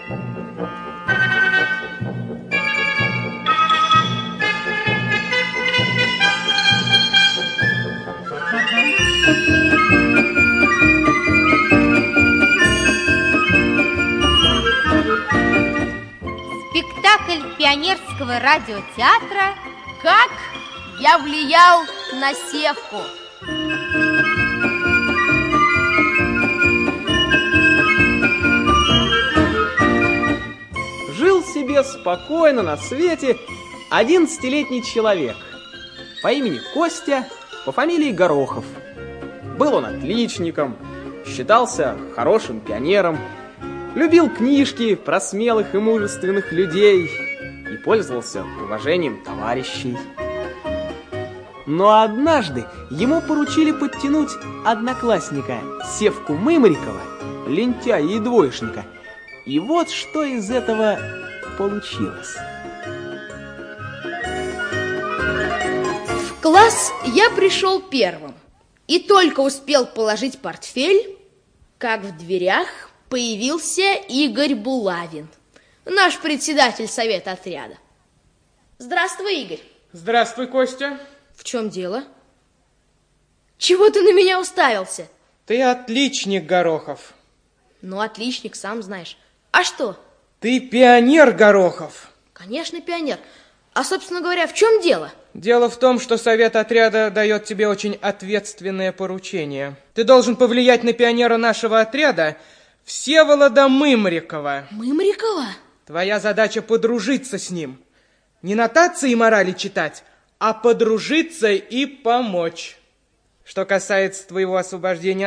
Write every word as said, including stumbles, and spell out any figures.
Спектакль пионерского радиотеатра «Как я влиял на Севку». Жил себе спокойно на свете одиннадцатилетний человек по имени Костя, по фамилии Горохов. Был он отличником, считался хорошим пионером, любил книжки про смелых и мужественных людей и пользовался уважением товарищей. Но однажды ему поручили подтянуть одноклассника Севку Мымрикова, лентяя и двоечника. И вот что из этого получилось. В класс я пришел первым и только успел положить портфель, как в дверях появился Игорь Булавин, наш председатель совета отряда. Здравствуй, Игорь. Здравствуй, Костя. В чем дело? Чего ты на меня уставился? Ты отличник, Горохов. Ну, отличник, сам знаешь. А что? Ты пионер, Горохов. Конечно, пионер. А, собственно говоря, в чем дело? Дело в том, что совет отряда дает тебе очень ответственное поручение. Ты должен повлиять на пионера нашего отряда, Всеволода Мымрикова. Мымрикова? Твоя задача подружиться с ним. Не нотации и морали читать, а подружиться и помочь. Что касается твоего освобождения